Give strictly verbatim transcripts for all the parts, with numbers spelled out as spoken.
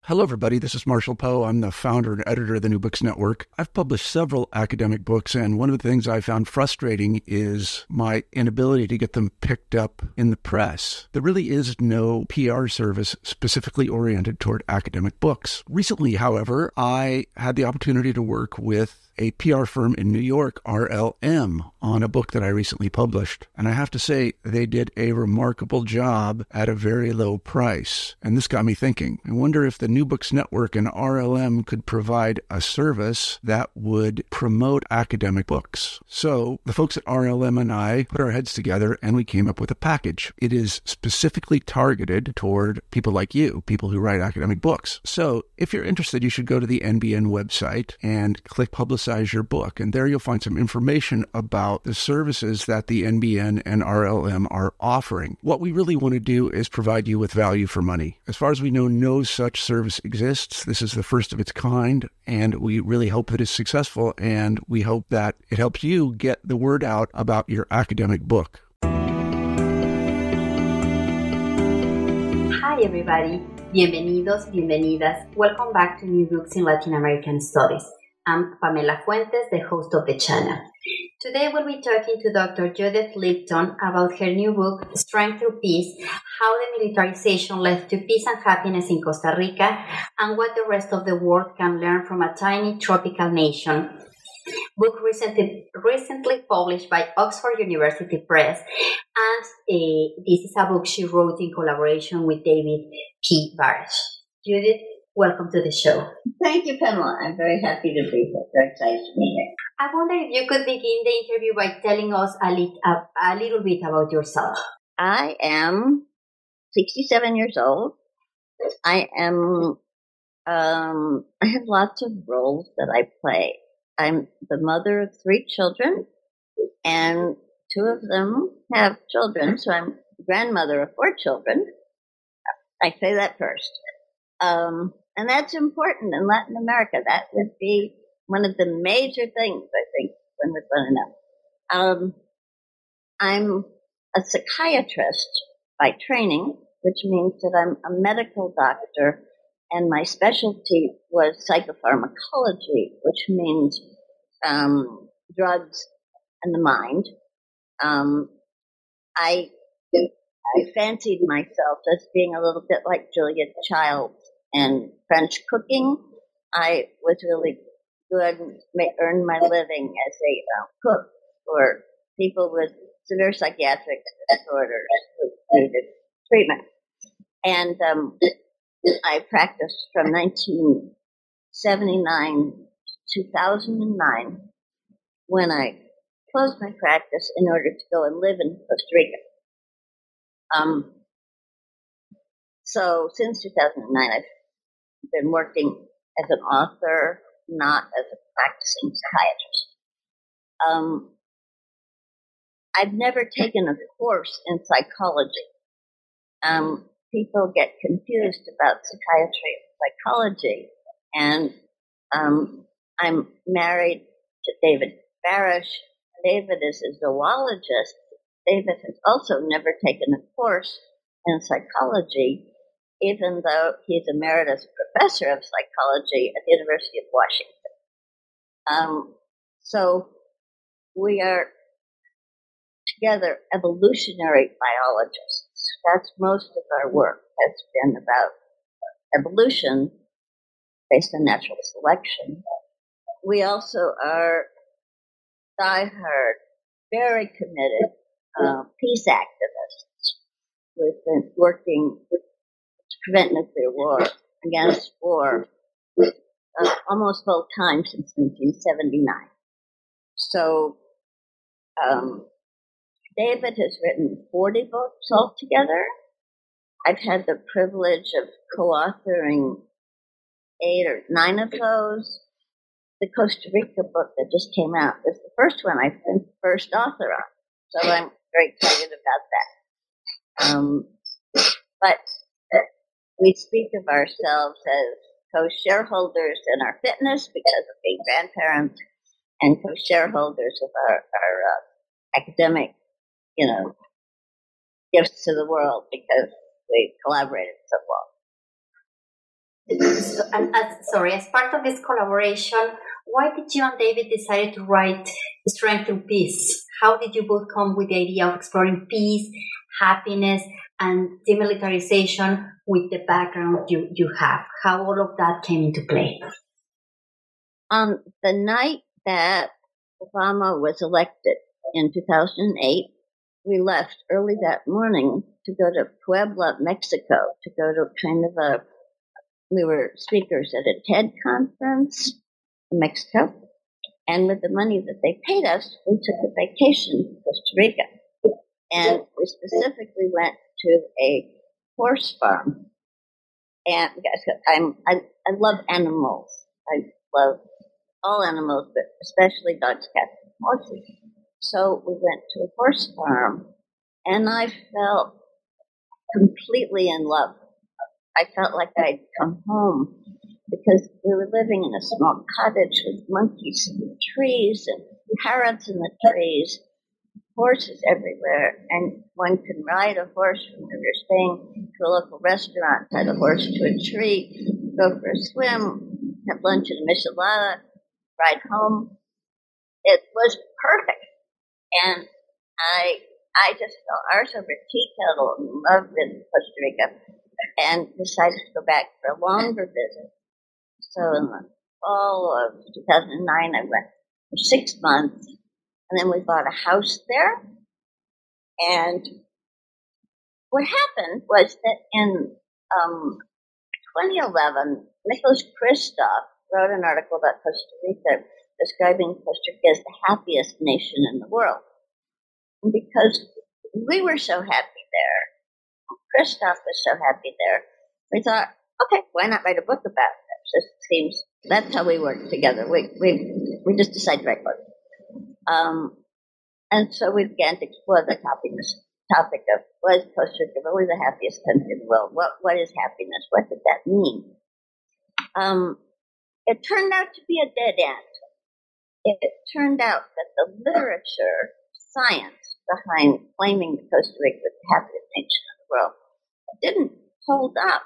Hello, everybody. This is Marshall Poe. I'm the founder and editor of the New Books Network. I've published several academic books, and one of the things I found frustrating is my inability to get them picked up in the press. There really is no P R service specifically oriented toward academic books. Recently, however, I had the opportunity to work with a P R firm in New York, R L M, on a book that I recently published. And I have to say, they did a remarkable job at a very low price. And this got me thinking. I wonder if the New Books Network and R L M could provide a service that would promote academic books. So the folks at R L M and I put our heads together and we came up with a package. It is specifically targeted toward people like you, people who write academic books. So if you're interested, you should go to the N B N website and click Publicize Your Book. And there you'll find some information about the services that the N B N and R L M are offering. What we really want to do is provide you with value for money. As far as we know, no such service exists. This is the first of its kind, and we really hope that it's successful, and we hope that it helps you get the word out about your academic book. Hi everybody, bienvenidos, bienvenidas. Welcome back to New Books in Latin American Studies. I'm Pamela Fuentes, the host of the channel. Today we'll be talking to Doctor Judith Lipton about her new book, Strength Through Peace, How the Militarization Led to Peace and Happiness in Costa Rica, and what the rest of the world can learn from a tiny tropical nation. Book recently, recently published by Oxford University Press, and uh, this is a book she wrote in collaboration with David P. Barash. Judith, welcome to the show. Thank you, Pamela. I'm very happy to be here. Very excited to be here. I wonder if you could begin the interview by telling us a, lit, a, a little bit about yourself. I am sixty-seven years old. I am, um, I have lots of roles that I play. I'm the mother of three children, and two of them have children, so I'm grandmother of four children. I say that first. Um, and that's important in Latin America. That would be one of the major things, I think, one would want to know. Um, I'm a psychiatrist by training, which means that I'm a medical doctor, and my specialty was psychopharmacology, which means um, drugs and the mind. Um, I I fancied myself as being a little bit like Julia Childs in French cooking. I was really good and earned my living as a uh, cook for people with severe psychiatric disorders who needed treatment. And um, I practiced from nineteen seventy-nine to two thousand nine, when I closed my practice in order to go and live in Costa Rica. Um, so since two thousand nine, I've been working as an author, not as a practicing psychiatrist. Um, I've never taken a course in psychology. Um, people get confused about psychiatry and psychology, and um, I'm married to David Barash. David is a zoologist. David has also never taken a course in psychology, even though he's emeritus professor of psychology at the University of Washington. Um, so we are together evolutionary biologists. That's most of our work has been about evolution based on natural selection. We also are diehard, very committed uh, peace activists. We've been working to prevent nuclear war, against war, uh, almost full time since nineteen seventy-nine. So um, David has written forty books altogether. I've had the privilege of co-authoring eight or nine of those. The Costa Rica book that just came out is the first one I've been first author on. So I'm very excited about that. Um, but we speak of ourselves as co-shareholders in our fitness because of being grandparents, and co-shareholders of our, our uh, academic, you know, gifts to the world because we collaborated so well. So, and as, sorry, as part of this collaboration, why did you and David decide to write Strength Through Peace? How did you both come with the idea of exploring peace, happiness, and demilitarization with the background you, you have? How all of that came into play? Um, the night that Obama was elected in two thousand eight, we left early that morning to go to Puebla, Mexico, to go to kind of a, we were speakers at a TED conference in Mexico. And with the money that they paid us, we took a vacation to Costa Rica. And we specifically went to a horse farm. And I'm, I, I love animals. I love all animals, but especially dogs, cats, and horses. So we went to a horse farm, and I felt completely in love. I felt like I'd come home because we were living in a small cottage with monkeys in the trees and parrots in the trees, horses everywhere, and one can ride a horse from where you're staying to a local restaurant, tie the horse to a tree, go for a swim, have lunch at a michelada, ride home. It was perfect. And I I just fell arse over tea kettle and loved it in Costa Rica and decided to go back for a longer visit. So in the fall of two thousand nine, I went for six months, and then we bought a house there. And what happened was that in um, twenty eleven, Nicholas Kristof wrote an article about Costa Rica describing Costa Rica as the happiest nation in the world. And because we were so happy there, Kristof was so happy there, we thought, okay, why not write a book about this? It seems that's how we work together. We we we just decided to write a book. Um, and so we began to explore the happiness topic of was Costa Rica really the happiest country in the world? What what is happiness? What did that mean? Um, it turned out to be a dead end. It, it turned out that the literature, science behind claiming that Costa Rica was the happiest nation in the world didn't hold up.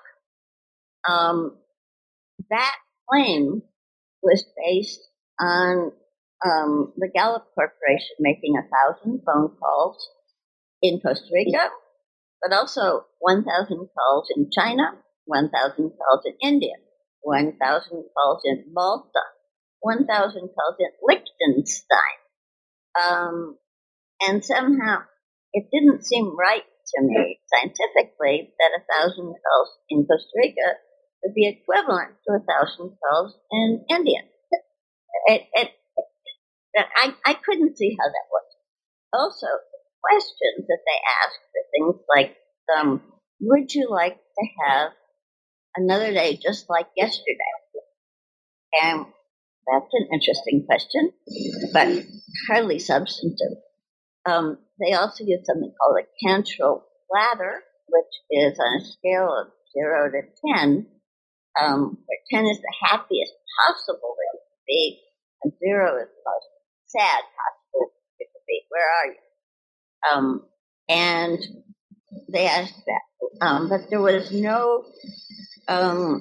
Um, that claim was based on um, the Gallup Corporation making a thousand phone calls in Costa Rica, but also one thousand calls in China, one thousand calls in India, one thousand calls in Malta, one thousand calls in Liechtenstein. Um, and somehow it didn't seem right to me scientifically that a thousand calls in Costa Rica would be equivalent to a thousand calls in India. It, it, it, I, I couldn't see how that worked. Also, the questions that they asked were things like, um, would you like to have another day just like yesterday? And that's an interesting question, but hardly substantive. Um, they also use something called a Cantrell ladder, which is on a scale of zero to ten, um, where ten is the happiest possible way to be, and zero is the most sad possible way to be. Where are you? Um, and they asked that, um, but there was no um,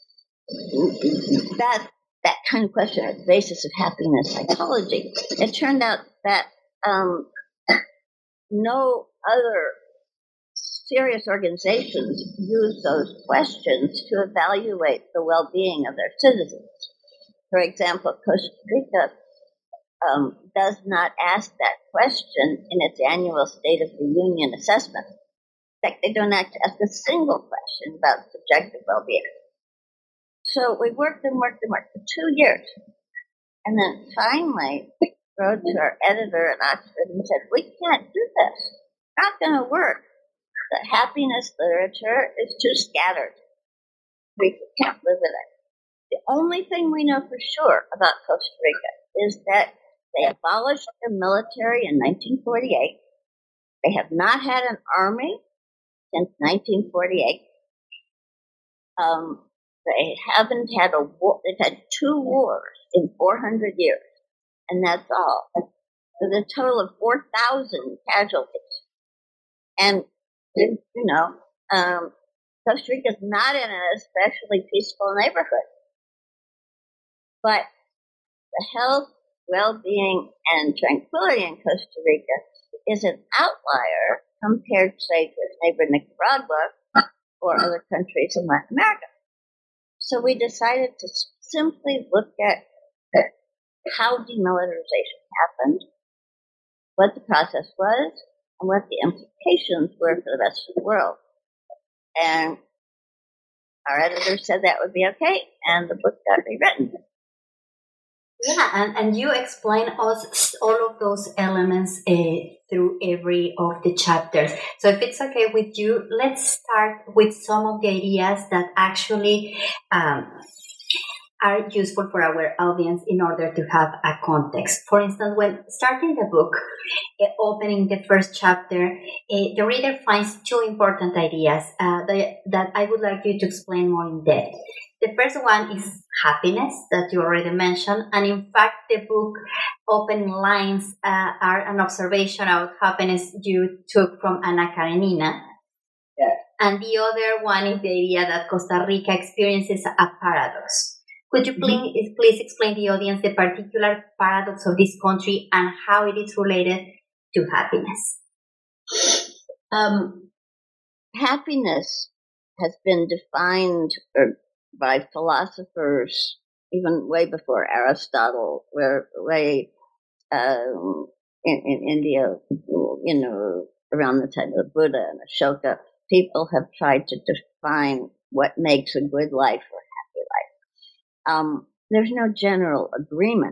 that that kind of question at the basis of happiness psychology. It turned out that um, no other serious organizations use those questions to evaluate the well-being of their citizens. For example, Costa Rica um, does not ask that question in its annual State of the Union assessment. In fact, they don't ask a single question about subjective well-being. So we worked and worked and worked for two years. And then finally, wrote to our editor at Oxford and said, we can't do this. It's not going to work. The happiness literature is too scattered. We can't live with it. The only thing we know for sure about Costa Rica is that they abolished the military in nineteen forty-eight. They have not had an army since nineteen forty-eight. Um, they haven't had a war. They've had two wars in four hundred years. And that's all. There's a total of four thousand casualties. And, you know, um, Costa Rica is not in an especially peaceful neighborhood, but the health, well-being, and tranquility in Costa Rica is an outlier compared, say, to its neighbor Nicaragua or other countries in Latin America. So we decided to simply look at how demilitarization happened, what the process was, and what the implications were for the rest of the world. And our editor said that would be okay, and the book got rewritten. Yeah, and, and you explain us all of those elements uh, through every of the chapters. So if it's okay with you, let's start with some of the ideas that actually um, are useful for our audience in order to have a context. For instance, when starting the book, uh, opening the first chapter, uh, the reader finds two important ideas uh, that, that I would like you to explain more in depth. The first one is happiness, that you already mentioned, and in fact, the book opening lines uh, are an observation about happiness you took from Ana Karenina. Yeah. And the other one is the idea that Costa Rica experiences a paradox. Could you please, mm-hmm. please explain to the audience the particular paradox of this country and how it is related to happiness? Um, happiness has been defined or by philosophers even way before Aristotle, where way um, in, in India, you know, around the time of Buddha and Ashoka, people have tried to define what makes a good life or happy life. Um, there's no general agreement.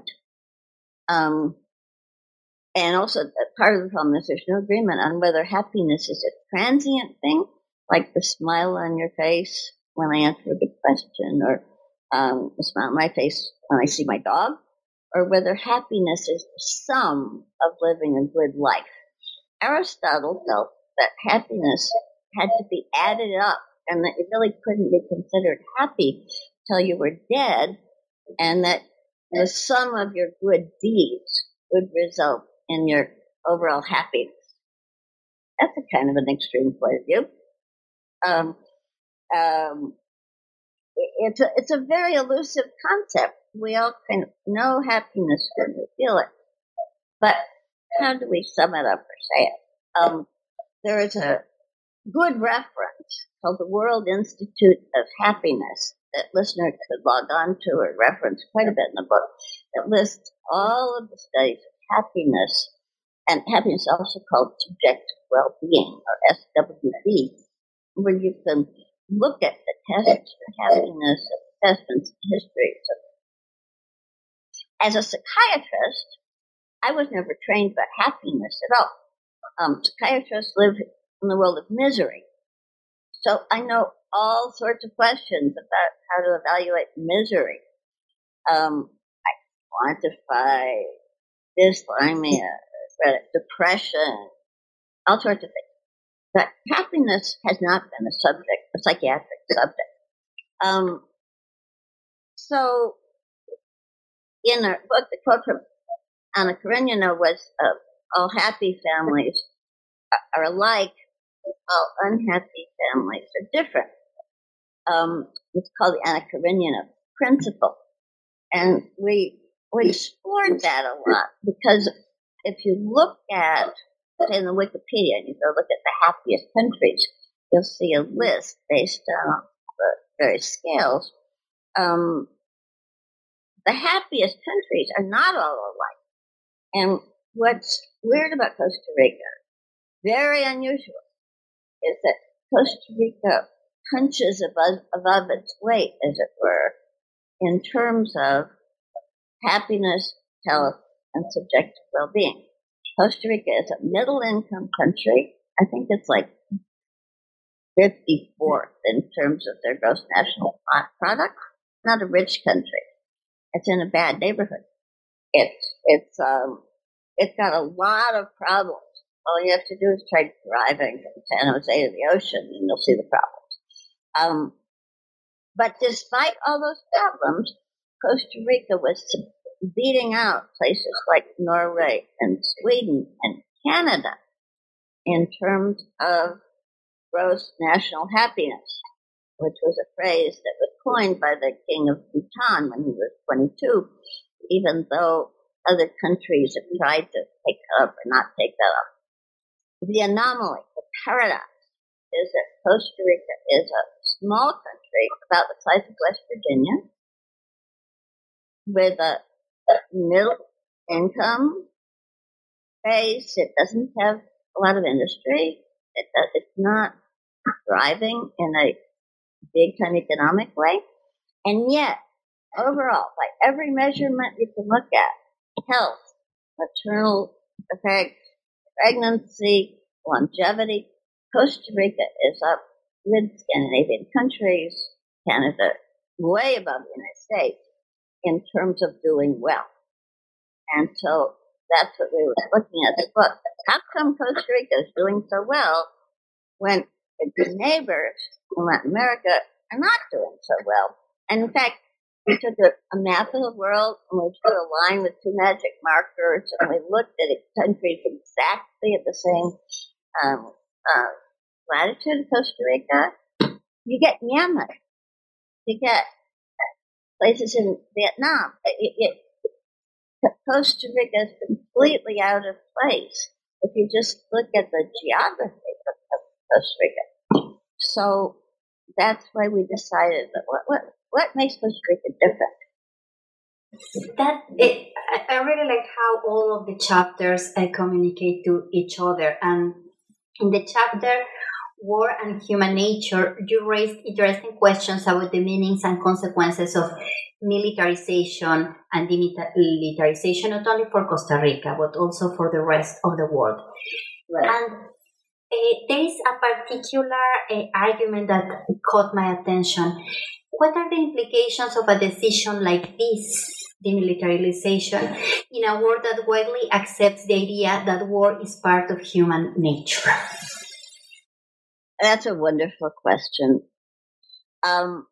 Um, and also, part of the problem is there's no agreement on whether happiness is a transient thing, like the smile on your face when I answer a good question, or um, the smile on my face when I see my dog, or whether happiness is the sum of living a good life. Aristotle felt that happiness had to be added up, and that you really couldn't be considered happy till you were dead, and that the sum of your good deeds would result in your overall happiness. That's a kind of an extreme point of view. Um, um, it's a, it's a very elusive concept. We all kind of know happiness when we feel it, but how do we sum it up or say it? Um, there is a good reference called the World Institute of Happiness that listeners could log on to or reference quite a bit in the book. It lists all of the studies of happiness, and happiness is also called subjective well-being, or S W B, where you can look at the tests for happiness, assessments, and histories. As a psychiatrist, I was never trained about happiness at all. Um, psychiatrists live in the world of misery. So I know all sorts of questions about how to evaluate misery. Um, I quantify dysthymia, depression, all sorts of things. But happiness has not been a subject, a psychiatric subject. Um, so in our book, the quote from Ana Karenina was, uh, all happy families are alike, all unhappy families are different. Um, it's called the Ana Karenina principle. And we, we explored that a lot because if you look at, say in the Wikipedia, and you go look at the happiest countries, you'll see a list based on the various scales. Um, the happiest countries are not all alike. And what's weird about Costa Rica, very unusual, is that Costa Rica punches above, above its weight, as it were, in terms of happiness, health, and subjective well-being. Costa Rica is a middle-income country. I think it's like fifty-fourth in terms of their gross national product. Not a rich country. It's in a bad neighborhood. It's it's um it's got a lot of problems. All you have to do is try driving from San Jose to the ocean, and you'll see the problems. Um, but despite all those problems, Costa Rica was beating out places like Norway and Sweden and Canada in terms of gross national happiness. which was a phrase that was coined by the king of Bhutan when he was twenty-two, even though other countries have tried to take that up or not take that up. The anomaly, the paradox, is that Costa Rica is a small country about the size of West Virginia with a middle income base. It doesn't have a lot of industry. It does, it's not thriving in a big-time economic way. And yet, overall, by every measurement you can look at, health, maternal effects, pregnancy, longevity, Costa Rica is up with Scandinavian countries, Canada, way above the United States in terms of doing well. And so that's what we were looking at. Look, how come Costa Rica is doing so well when its neighbors in Latin America are not doing so well? And in fact, we took a, a map of the world and we drew a line with two magic markers and we looked at countries exactly at the same um, uh, latitude, Costa Rica. You get Myanmar. You get places in Vietnam. It, it, Costa Rica is completely out of place if you just look at the geography of, of Costa Rica. So that's why we decided that what what, what makes Costa Rica different? That it, I really like how all of the chapters uh, communicate to each other. And in the chapter War and Human Nature, you raised interesting questions about the meanings and consequences of militarization and demilitarization, not only for Costa Rica, but also for the rest of the world. Right. And uh, there is a particular uh, argument that caught my attention. What are the implications of a decision like this, demilitarization, in a world that widely accepts the idea that war is part of human nature? That's a wonderful question. Um,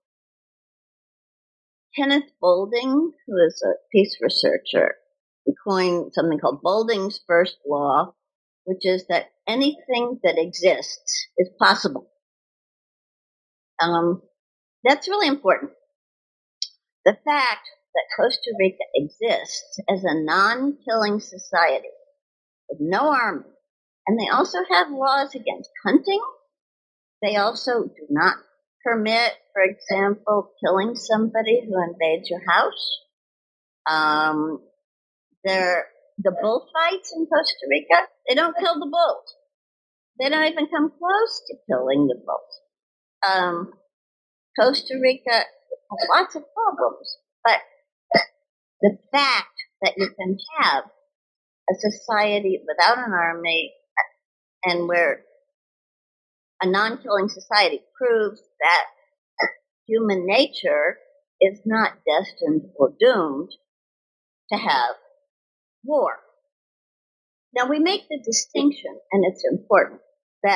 Kenneth Boulding, who is a peace researcher, coined something called Boulding's first law, which is that anything that exists is possible. Um, that's really important. The fact that Costa Rica exists as a non-killing society with no army, and they also have laws against hunting. They also do not permit, for example, killing somebody who invades your house. Um, they're, the bullfights in Costa Rica, they don't kill the bulls. They don't even come close to killing the bulls. Um, Costa Rica has lots of problems, but the fact that you can have a society without an army and where a non-killing society proves that human nature is not destined or doomed to have war. Now we make the distinction, and it's important, that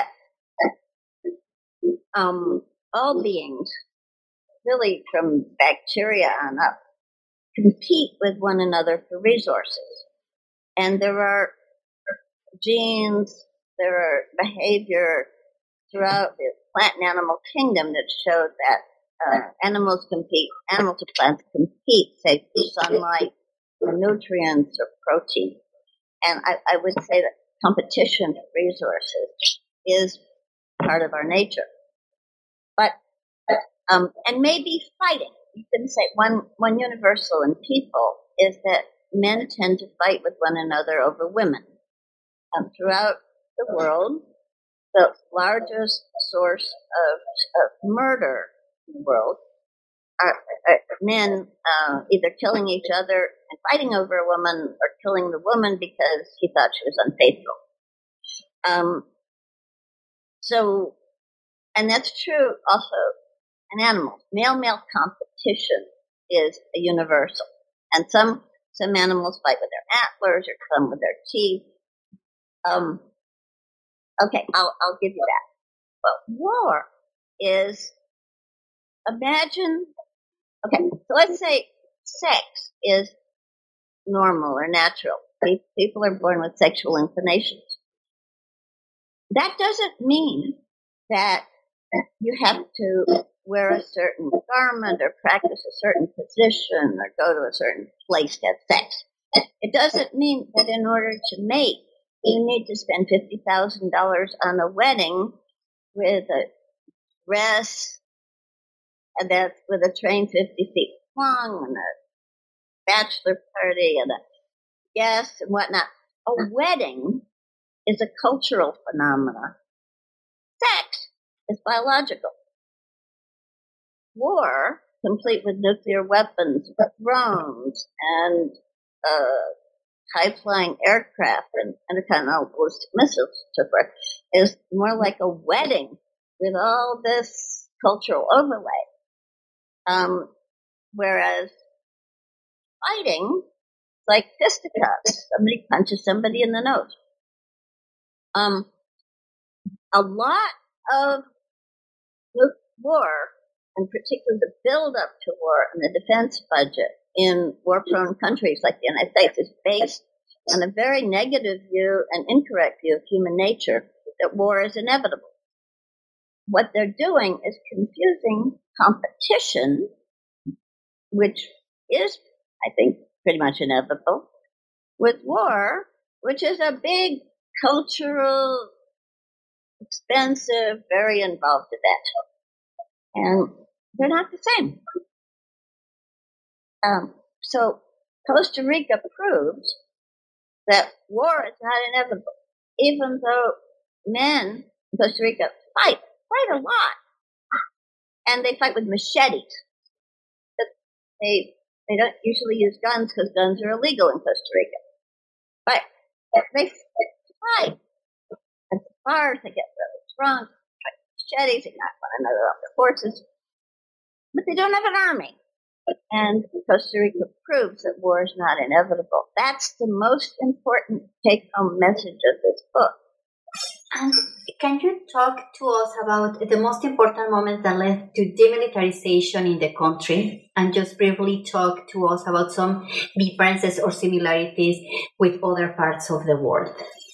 um, all beings, really from bacteria on up, compete with one another for resources. And there are genes, there are behavior throughout the plant and animal kingdom that show that uh, animals compete, animals and plants compete, say, for sunlight, for nutrients, or protein. And I, I would say that competition for resources is part of our nature. But, um, and maybe fighting. You can say one, one universal in people is that men tend to fight with one another over women. Um, throughout the world, the largest source of, of murder in the world are, are men uh, either killing each other and fighting over a woman, or killing the woman because he thought she was unfaithful. Um, so, and that's true also in animals. Male-male competition is a universal, and some some animals fight with their antlers, or some with their teeth. Um, okay, I'll I'll give you that. But war is, imagine. Okay, so let's say sex is normal or natural. People are born with sexual inclinations. That doesn't mean that you have to wear a certain garment or practice a certain position or go to a certain place to have sex. It doesn't mean that in order to mate, you need to spend fifty thousand dollars on a wedding with a dress and that's with a train fifty feet long and a bachelor party and a guest and whatnot. A wedding is a cultural phenomenon. Sex is biological. War, complete with nuclear weapons, drones, and uh, high-flying aircraft and intercontinental ballistic missiles, so forth, is more like a wedding with all this cultural overlay. Um, whereas fighting, like fisticuffs, somebody punches somebody in the nose. Um, a lot of war, and particularly the build-up to war and the defense budget in war-prone countries like the United States, is based on a very negative view and incorrect view of human nature that war is inevitable. What they're doing is confusing competition, which is, I think, pretty much inevitable, with war, which is a big cultural, expensive, very involved event. And they're not the same. Um, so Costa Rica proves that war is not inevitable, even though men in Costa Rica fight, fight a lot. And they fight with machetes. But they they don't usually use guns because guns are illegal in Costa Rica. But they fight at the bars, they get really drunk, fight with machetes, they knock one another off their horses. But they don't have an army. And Costa Rica proves that war is not inevitable. That's the most important take-home message of this book. And can you talk to us about the most important moments that led to demilitarization in the country, and just briefly talk to us about some differences or similarities with other parts of the world?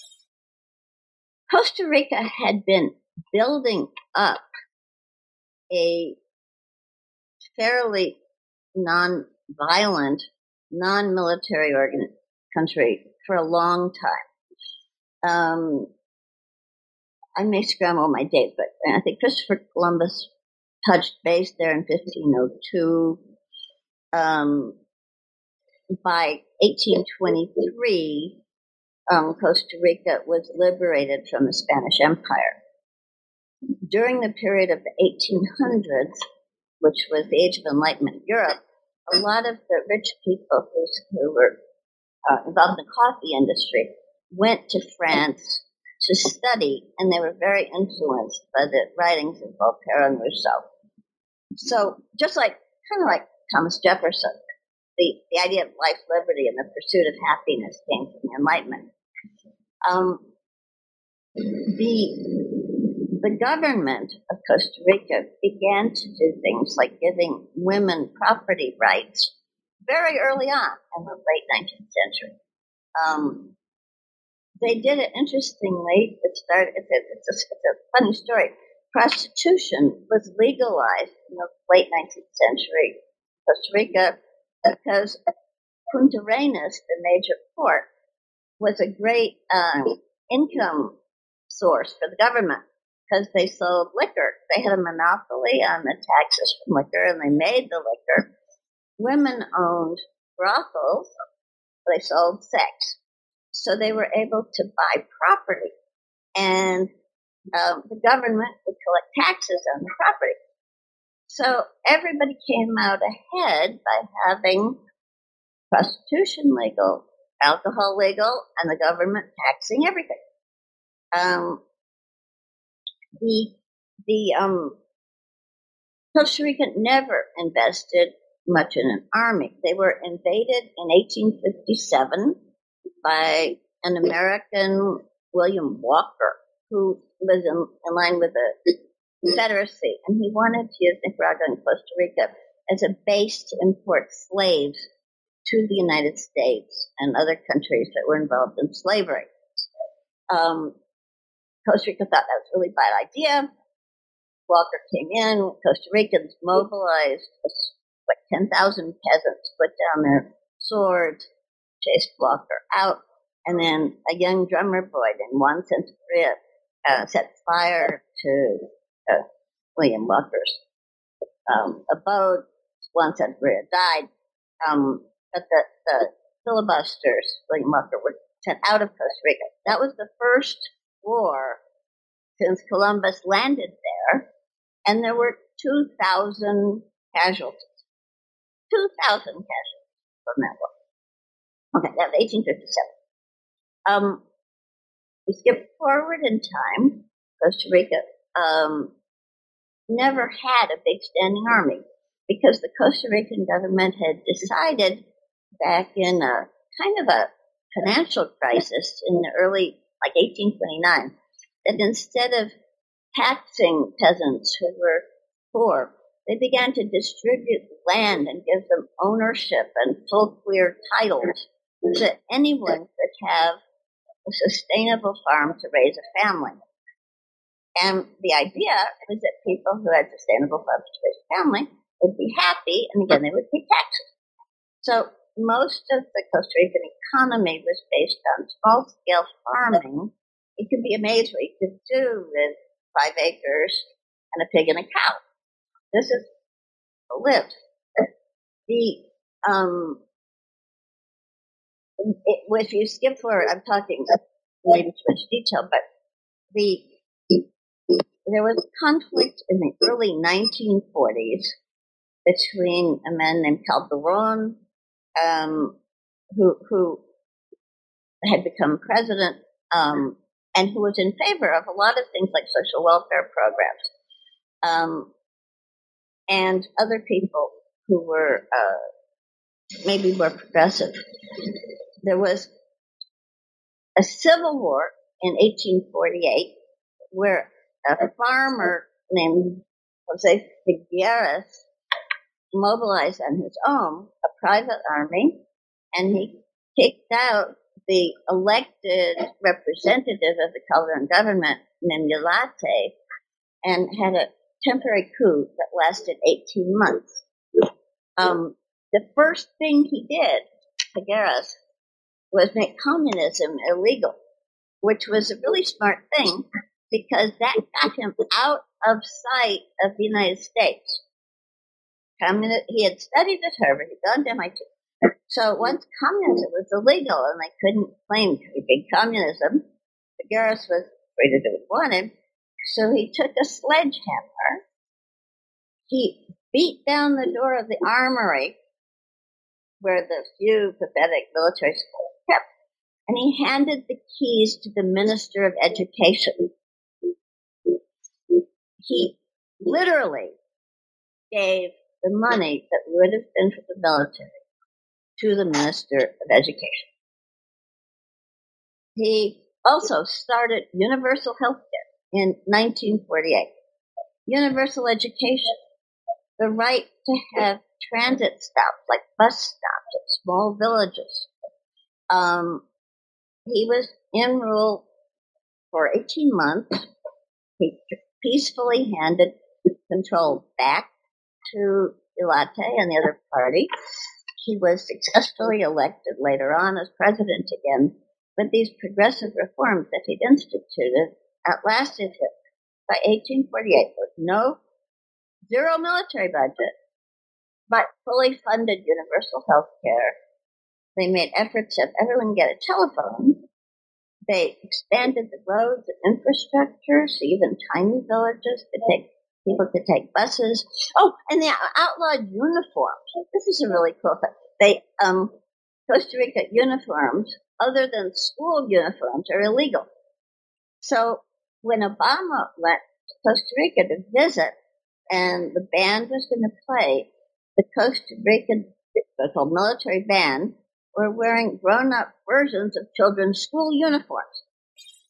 Costa Rica had been building up a fairly non-violent, non-military organ- country for a long time. Um, I may scramble my dates, but I think Christopher Columbus touched base there in fifteen oh two. Um, by eighteen twenty-three, um, Costa Rica was liberated from the Spanish Empire. During the period of the eighteen hundreds, which was the Age of Enlightenment in Europe, a lot of the rich people who, who were uh, involved in the coffee industry went to France to study, and they were very influenced by the writings of Voltaire and Rousseau. So just like, kind of like Thomas Jefferson, the, the idea of life, liberty, and the pursuit of happiness came from the Enlightenment. Um, the The government of Costa Rica began to do things like giving women property rights very early on in the late nineteenth century. Um, they did it interestingly. It started. It's a, it's, a, it's a funny story. Prostitution was legalized in the late nineteenth century in Costa Rica because Punta Arenas, the major port, was a great um, income source for the government, because they sold liquor. They had a monopoly on the taxes from liquor, and they made the liquor. Women owned brothels. They sold sex. So they were able to buy property, and um, the government would collect taxes on the property. So everybody came out ahead by having prostitution legal, alcohol legal, and the government taxing everything. Um, The the um Costa Rica never invested much in an army. They were invaded in eighteen fifty-seven by an American, William Walker, who was in, in line with the Confederacy, and he wanted to use Nicaragua and Costa Rica as a base to import slaves to the United States and other countries that were involved in slavery. Um, Costa Rica thought that was a really bad idea. Walker came in, Costa Ricans mobilized like ten thousand peasants, put down their swords, chased Walker out, and then a young drummer boy named Juan Santamaria uh, set fire to uh, William Walker's um, abode. Juan Santamaria died, um, but the, the filibusters, William Walker, were sent out of Costa Rica. That was the first war since Columbus landed there, and there were two thousand casualties. two thousand casualties from that war. Okay, that was eighteen fifty-seven. Um, we skip forward in time. Costa Rica um, never had a big standing army because the Costa Rican government had decided back in a kind of a financial crisis in the early, like eighteen twenty-nine, that instead of taxing peasants who were poor, they began to distribute land and give them ownership and full clear titles so that anyone could have a sustainable farm to raise a family. And the idea was that people who had sustainable farms to raise a family would be happy, and again, they would pay taxes. So most of the Costa Rican economy was based on small-scale farming. It could be amazing what you could do with five acres and a pig and a cow. This is lived. The um, it, if you skip forward, I'm talking maybe too much detail, but the there was conflict in the early nineteen forties between a man named Calderon, um, who who had become president, um, and who was in favor of a lot of things like social welfare programs, um, and other people who were uh, maybe more progressive. There was a civil war in eighteen forty-eight where a farmer named Jose Figueres mobilized on his own a private army, and he kicked out the elected representative of the Calderon government named Yolate and had a temporary coup that lasted eighteen months. Um, the first thing he did, Figueres, was make communism illegal, which was a really smart thing because that got him out of sight of the United States. Communi- he had studied at Harvard, he'd gone to M I T. So once communism was illegal and they couldn't claim to be big communism, Figueres was free to do what he wanted. So he took a sledgehammer, he beat down the door of the armory where the few pathetic military schools kept, and he handed the keys to the Minister of Education. He literally gave the money that would have been for the military to the Minister of Education. He also started universal health care in nineteen forty-eight. Universal education, the right to have transit stops like bus stops at small villages. Um, he was in rule for eighteen months. He peacefully handed control back to Yolate and the other party. He was successfully elected later on as president again, but these progressive reforms that he'd instituted outlasted him. By eighteen forty-eight, there was no, zero military budget, but fully funded universal health care. They made efforts to have everyone get a telephone. They expanded the roads and infrastructure, so even tiny villages could take, people could take buses. Oh, and they outlawed uniforms. This is a really cool thing. They, um, Costa Rica uniforms, other than school uniforms, are illegal. So when Obama went to Costa Rica to visit, and the band was going to play, the Costa Rican, so-called military band, were wearing grown-up versions of children's school uniforms.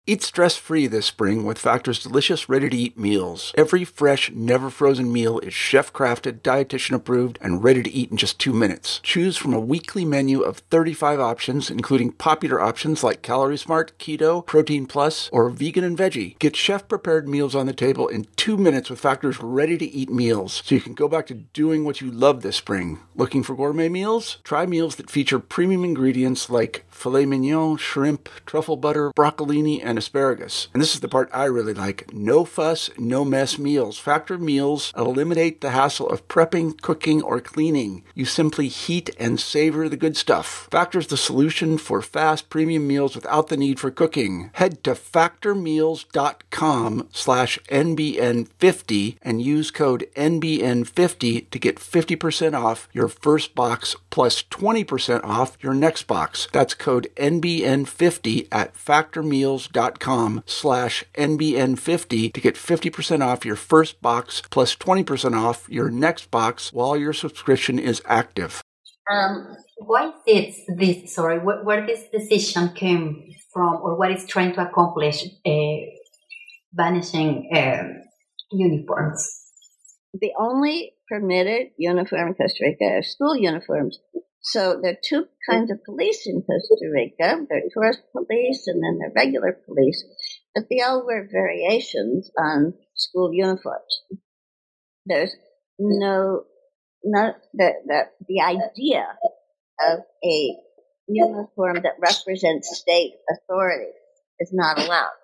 Eat stress-free this spring with Factor's delicious, ready-to-eat meals. Every fresh, never-frozen meal is chef-crafted, dietitian-approved, and ready to eat in just two minutes. Choose from a weekly menu of thirty-five options, including popular options like Calorie Smart, Keto, Protein Plus, or Vegan and Veggie. Get chef-prepared meals on the table in two minutes with Factor's ready-to-eat meals, so you can go back to doing what you love this spring. Looking for gourmet meals? Try meals that feature premium ingredients like filet mignon, shrimp, truffle butter, broccolini, and asparagus. And this is the part I really like. No fuss, no mess meals. Factor meals eliminate the hassle of prepping, cooking, or cleaning. You simply heat and savor the good stuff. Factor's the solution for fast premium meals without the need for cooking. Head to factormeals.com slash NBN50 and use code N B N fifty to get fifty percent off your first box plus twenty percent off your next box. That's code N B N fifty at factormeals.com slash N B N fifty to get fifty percent off your first box plus twenty percent off your next box while your subscription is active. Um, why is this, sorry, where, where this decision came from, or what it's trying to accomplish, uh, banishing uh, uniforms? The only permitted uniform in Costa Rica are school uniforms. So there are two kinds of police in Costa Rica. There are tourist police and then there are regular police. But they all wear variations on school uniforms. There's no, not the, the, the idea of a uniform that represents state authority is not allowed.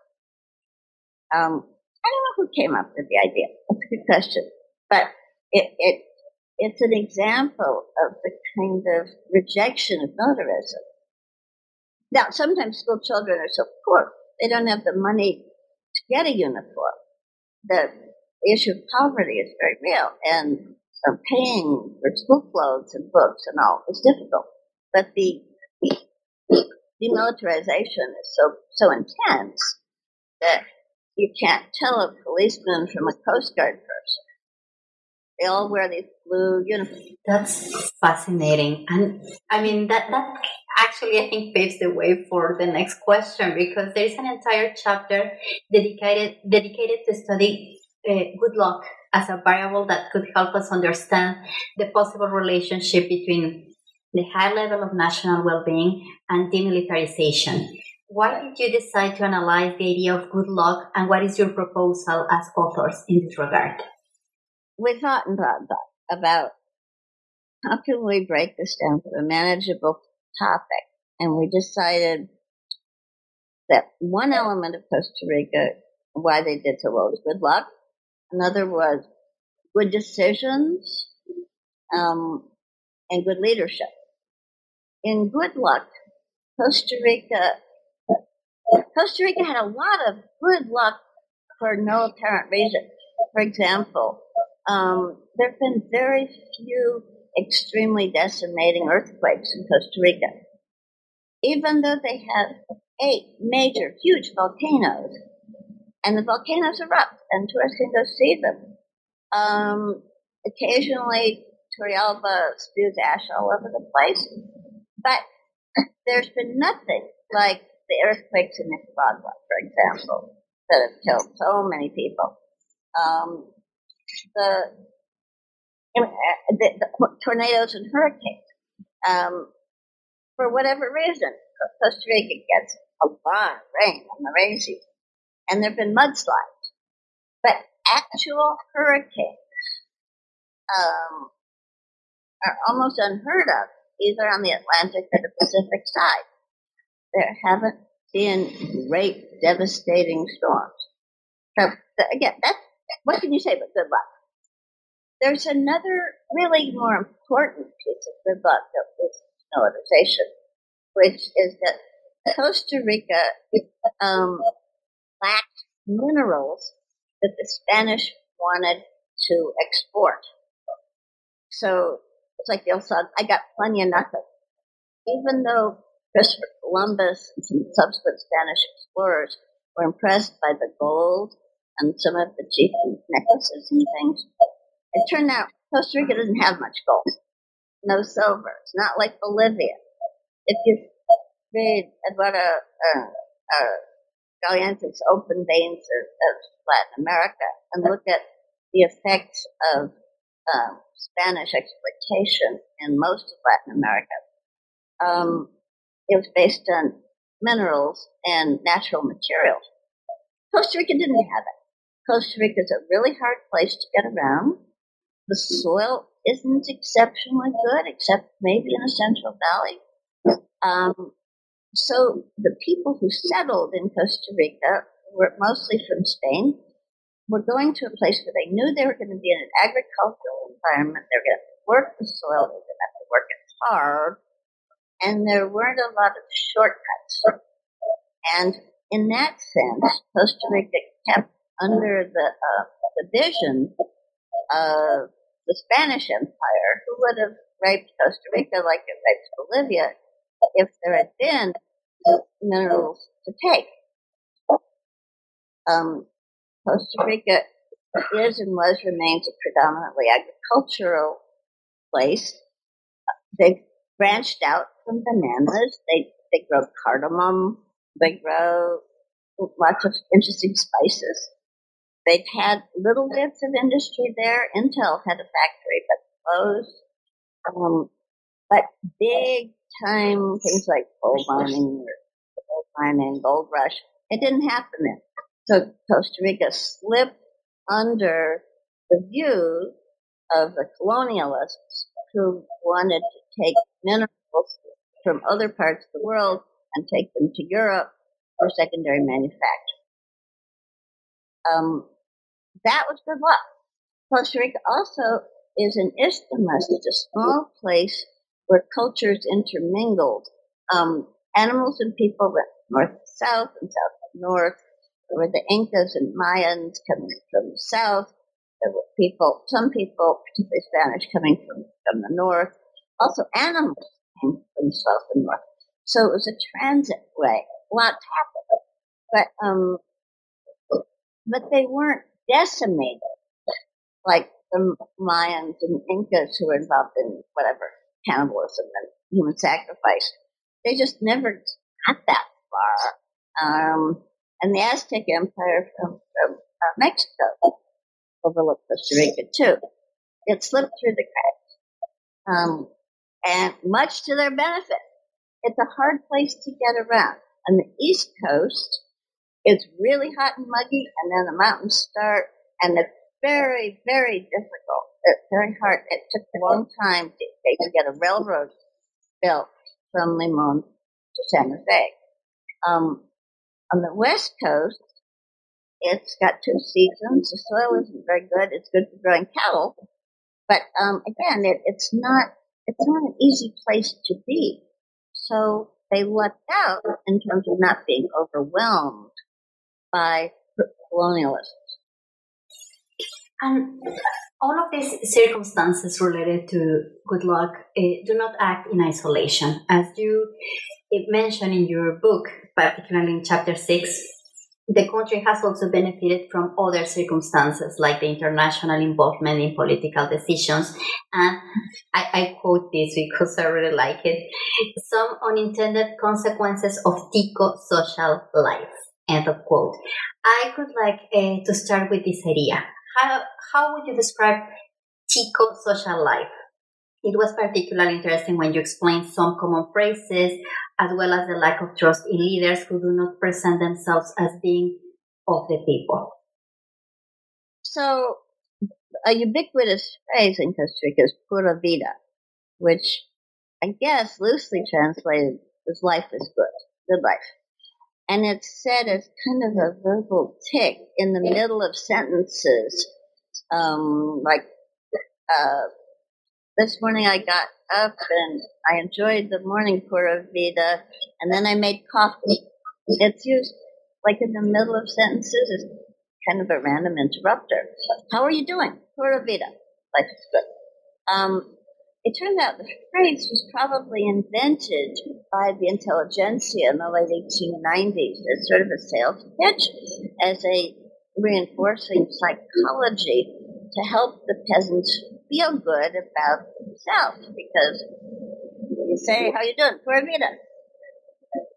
Um, I don't know who came up with the idea. That's a good question. But it, it it's an example of the kind of rejection of militarism. Now, sometimes school children are so poor, they don't have the money to get a uniform. The issue of poverty is very real, and uh, paying for school clothes and books and all is difficult. But the, the demilitarization is so, so intense that you can't tell a policeman from a Coast Guard person. They all wear these blue uniforms. That's fascinating. And I mean, that, that actually, I think, paves the way for the next question, because there is an entire chapter dedicated dedicated to study uh, good luck as a variable that could help us understand the possible relationship between the high level of national well-being and demilitarization. Why did you decide to analyze the idea of good luck, and what is your proposal as authors in this regard? We thought and thought, thought about how can we break this down to a manageable topic, and we decided that one element of Costa Rica, why they did so well, was good luck. Another was good decisions um, and good leadership. In good luck, Costa Rica, Costa Rica had a lot of good luck for no apparent reason. For example, um, there have been very few extremely decimating earthquakes in Costa Rica. Even though they have eight major, huge volcanoes, and the volcanoes erupt, and tourists can go see them. Um, occasionally, Turrialba spews ash all over the place, but there's been nothing like the earthquakes in Nicaragua, for example, that have killed so many people. Um, the, the, the tornadoes and hurricanes. Um, for whatever reason, Costa Rica gets a lot of rain in the rainy season, and there have been mudslides. But actual hurricanes um, are almost unheard of, either on the Atlantic or the Pacific side. There haven't been great, devastating storms. So, again, that's, what can you say but good luck? There's another really more important piece of good luck that is militarization, which is that Costa Rica um, lacks minerals that the Spanish wanted to export. So it's like the old song, I got plenty of nothing. Even though Christopher Columbus and some subsequent Spanish explorers were impressed by the gold and some of the cheap necklaces and things, it turned out Costa Rica doesn't have much gold. No silver. It's not like Bolivia. If you read Eduardo uh, uh, gigantic open veins of, of Latin America and look at the effects of uh, Spanish exploitation in most of Latin America. Um, it was based on minerals and natural materials. Costa Rica didn't have it. Costa Rica is a really hard place to get around. The soil isn't exceptionally good, except maybe in the Central Valley. Um, so the people who settled in Costa Rica were mostly from Spain, were going to a place where they knew they were going to be in an agricultural environment. They were going to work the soil. They were going to have to work it hard. And there weren't a lot of shortcuts. And in that sense, Costa Rica kept under the, uh, the vision of the Spanish Empire, who would have raped Costa Rica like it raped Bolivia if there had been minerals to take. Um, Costa Rica is and was remains a predominantly agricultural place. They branched out from bananas. They they grow cardamom. They grow lots of interesting spices. They've had little bits of industry there. Intel had a factory, but closed. Um, but big time things like coal mining or gold mining, gold rush, it didn't happen then. So Costa Rica slipped under the view of the colonialists who wanted to take minerals from other parts of the world and take them to Europe for secondary manufacture. Um, that was good luck. Costa Rica also is an isthmus. It's a small place where cultures intermingled. Um, animals and people went north to south and south to north. There were the Incas and Mayans coming from the south. There were people, some people, particularly Spanish, coming from, from the north. Also, animals came from the south and north. So it was a transit way. Lots happened. But, um, but they weren't decimated like the Mayans and Incas who were involved in whatever, cannibalism and human sacrifice. They just never got that far. Um, and the Aztec Empire from, from uh, Mexico overlooked Costa Rica too. It slipped through the cracks, um, and much to their benefit. It's a hard place to get around. On the East Coast, it's really hot and muggy, and then the mountains start, and it's very, very difficult. It's very hard. It took a long time to, to get a railroad built from Limon to Santa Fe. Um, on the West Coast, it's got two seasons. The soil isn't very good. It's good for growing cattle, but um, again, it, it's not it's not an easy place to be. So they lucked out in terms of not being overwhelmed by colonialists. And all of these circumstances related to good luck uh, do not act in isolation. As you mentioned in your book, particularly in chapter six, the country has also benefited from other circumstances like the international involvement in political decisions. And I, I quote this because I really like it. Some unintended consequences of Tico social life. End of quote. I would like uh, to start with this idea. How, how would you describe Tico social life? It was particularly interesting when you explained some common phrases, as well as the lack of trust in leaders who do not present themselves as being of the people. So, a ubiquitous phrase in Costa Rica is pura vida, which I guess loosely translated is life is good, good life. And it's said as kind of a verbal tick in the middle of sentences, um, like, uh, this morning I got up and I enjoyed the morning pura vida, and then I made coffee. It's used like in the middle of sentences as kind of a random interrupter. How are you doing? Pura vida. Life is good. Um, it turned out the phrase was probably invented by the intelligentsia in the late eighteen nineties as sort of a sales pitch, as a reinforcing psychology to help the peasants feel good about themselves, because you say, how you doing? Pura vida.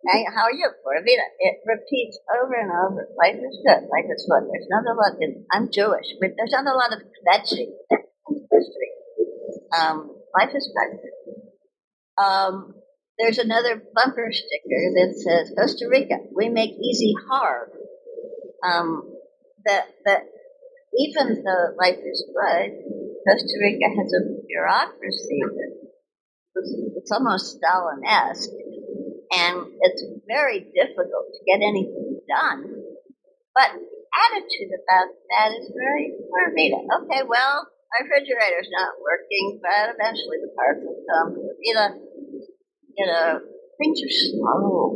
Hey, how are you? Pura vida. It repeats over and over. Life is good. Life is fun. There's not a lot. In, I'm Jewish, but there's not a lot of kvetching in history. Um, life is good. Um, there's another bumper sticker that says Costa Rica. We make easy hard. Um, that that even though life is good, Costa Rica has a bureaucracy that it's almost Stalin-esque. And it's very difficult to get anything done. But the attitude about that is very pura vida. Okay, well, my refrigerator's not working, but eventually the parts will come. Pura vida. You know, things are slow.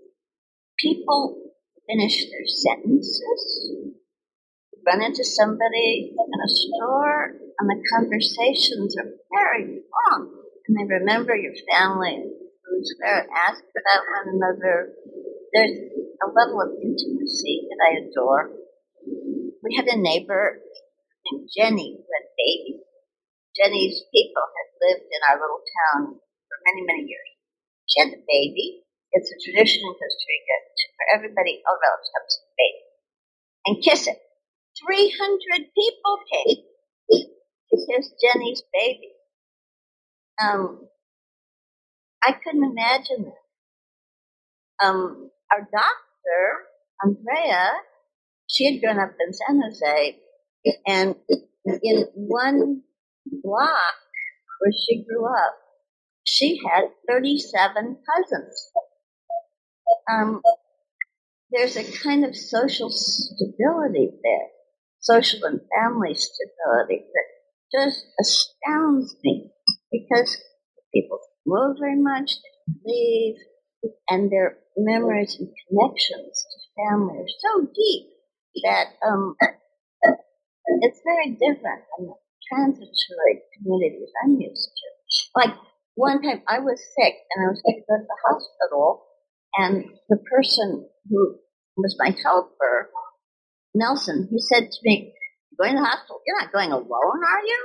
People finish their sentences, run into somebody in a store, and the conversations are very long. And they remember your family. There, ask about one another. There's a level of intimacy that I adore. We had a neighbor named Jenny who had a baby. Jenny's people had lived in our little town for many, many years. She had the baby. It's a tradition in Costa Rica for everybody, all relatives, come see the baby and kiss it. three hundred people came to kiss Jenny's baby. Um, I couldn't imagine that. Um, our doctor, Andrea, she had grown up in San Jose, and in one block where she grew up, she had thirty-seven cousins. Um, there's a kind of social stability there, social and family stability that just astounds me because people move very much, they leave, and their memories and connections to family are so deep that um, it's very different than the transitory communities I'm used to. Like one time I was sick and I was going to go to the hospital, and the person who was my helper, Nelson, he said to me, "You're going to the hospital? You're not going alone, are you?"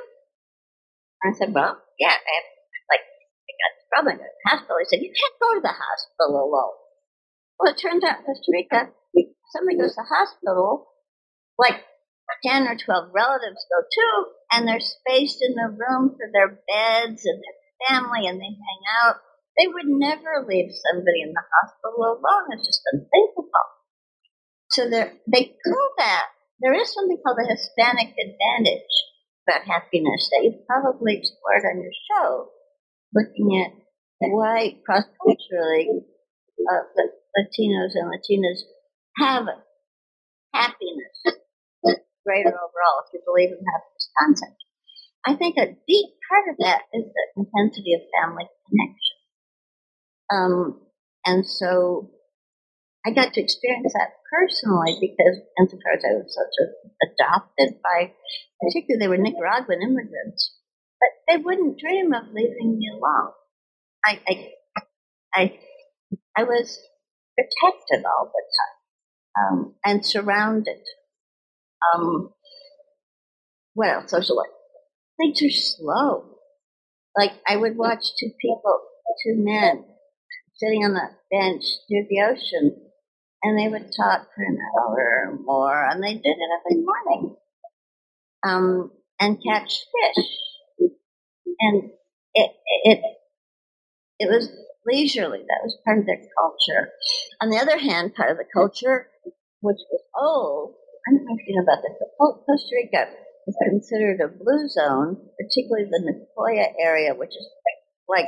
I said, "Well, yeah, I have like I got this problem at the hospital." He said, "You can't go to the hospital alone." Well, it turns out in Costa Rica, if somebody goes to the hospital, like ten or twelve relatives go too, and they're spaced in the room for their beds and their family, and they hang out. They would never leave somebody in the hospital alone. It's just unthinkable. So they call that, there is something called the Hispanic advantage about happiness that you've probably explored on your show, looking at why cross-culturally uh, Latinos and Latinas have happiness greater overall, if you believe in happiness concept. I think a deep part of that is the intensity of family connection. Um, and so I got to experience that personally because, insofar as I was sort of adopted by, particularly they were Nicaraguan immigrants, but they wouldn't dream of leaving me alone. I, I, I, I was protected all the time, um, and surrounded. Um, what else? Social life. Things are slow. Like I would watch two people, two men, sitting on a bench near the ocean, and they would talk for an hour or more, and they did it every morning, um, and catch fish. And it, it, it was leisurely. That was part of their culture. On the other hand, part of the culture, which was old, I don't know if you know about this, but Costa Rica is considered a blue zone, particularly the Nicoya area, which is like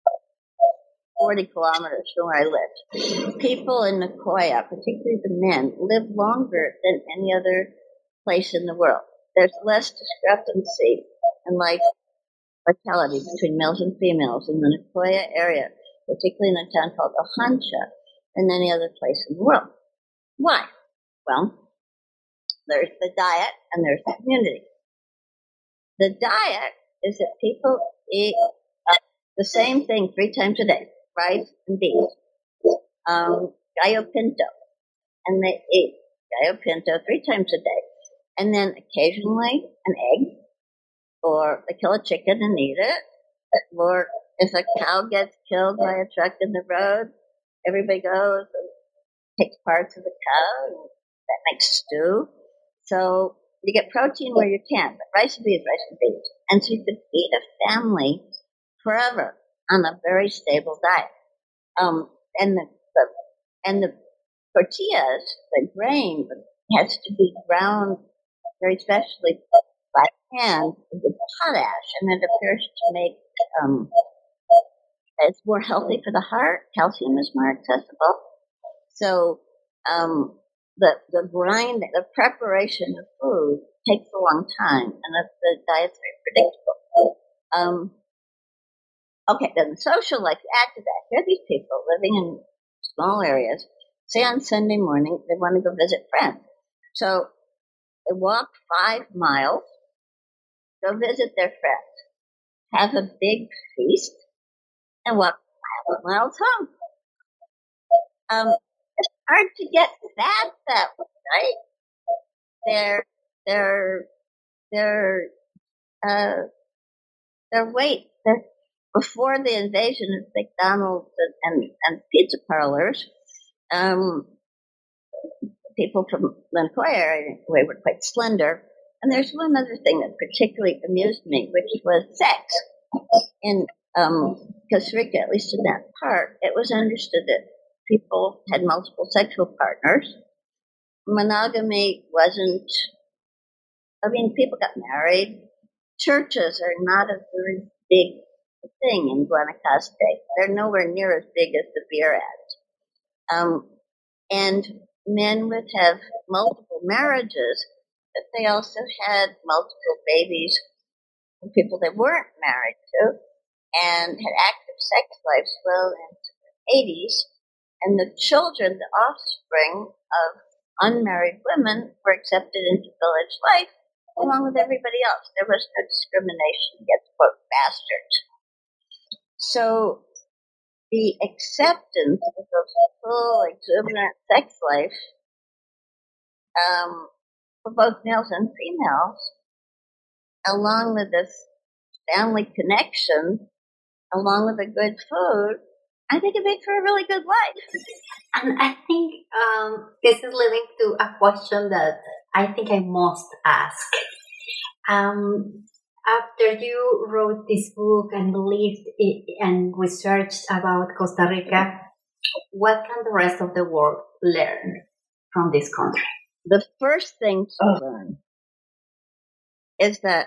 forty kilometers from where I lived. People in Nicoya, particularly the men, live longer than any other place in the world. There's less discrepancy in life vitality between males and females in the Nicoya area, particularly in a town called Ojancha, than any other place in the world. Why? Well, there's the diet and there's the community. The diet is that people eat the same thing three times a day. Rice and beans, um, gallo pinto, and they eat gallo pinto three times a day, and then occasionally an egg, or they kill a chicken and eat it, or if a cow gets killed by a truck in the road, everybody goes and takes parts of the cow, and that makes stew. So you get protein where you can, but rice and beans, rice and beans. And so you could feed a family forever on a very stable diet. Um, and the, the and the tortillas, the grain, has to be ground very specially by hand with potash, and it appears to make um, it's more healthy for the heart. Calcium is more accessible. So um, the the grind, the preparation of food takes a long time, and the, the diet's very predictable. Um, okay, then the social life, add to that. Here are these people living in small areas. Say on Sunday morning they want to go visit friends, so they walk five miles, go visit their friends, have a big feast, and walk five miles home. Um, it's hard to get fat that way, right? Their their their uh their weight. Their, before the invasion of McDonald's and, and, and pizza parlors, um, people from the Nicoya area were quite slender. And there's one other thing that particularly amused me, which was sex. In um, Costa Rica, at least in that part, it was understood that people had multiple sexual partners. Monogamy wasn't, I mean, people got married. Churches are not a very big thing in Guanacaste. They're nowhere near as big as the beer ads. Um, and men would have multiple marriages, but they also had multiple babies from people they weren't married to, and had active sex lives well into their eighties. And the children, the offspring of unmarried women, were accepted into village life along with everybody else. There was no discrimination against, quote, bastards. So the acceptance of the full, exuberant sex life um, for both males and females, along with this family connection, along with the good food, I think it makes for a really good life. And I think um, this is leading to a question that I think I must ask. Um, after you wrote this book and lived and researched about Costa Rica, what can the rest of the world learn from this country? The first thing to oh. learn is that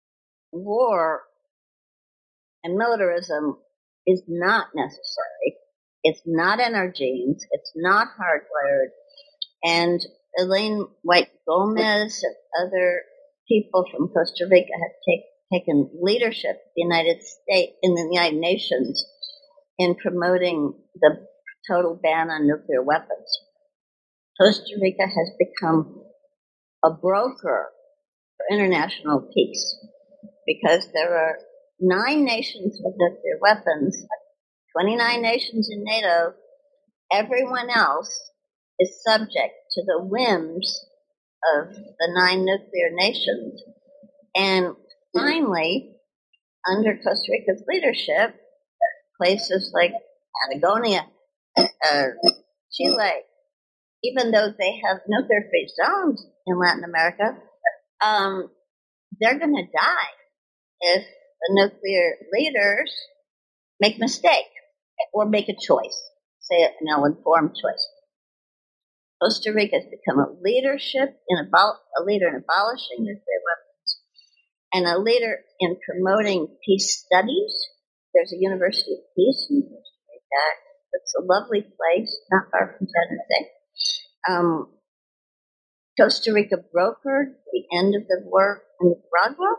war and militarism is not necessary. It's not in our genes. It's not hardwired. And Elaine White Gomez and other people from Costa Rica have take, taken leadership in the United States, in the United Nations, in promoting the total ban on nuclear weapons. Costa Rica has become a broker for international peace because there are nine nations with nuclear weapons, twenty-nine nations in NATO. Everyone else is subject to the whims of the nine nuclear nations. And finally, under Costa Rica's leadership, places like Patagonia, uh, Chile, even though they have nuclear-free zones in Latin America, um, they're going to die if the nuclear leaders make a mistake or make a choice, say an ill-informed choice. Costa Rica has become a leadership in abol- a leader in abolishing nuclear weapons and a leader in promoting peace studies. There's a University of Peace in Costa Rica. It's a lovely place, not far from San Jose. Um, Costa Rica brokered the end of the war in Nicaragua.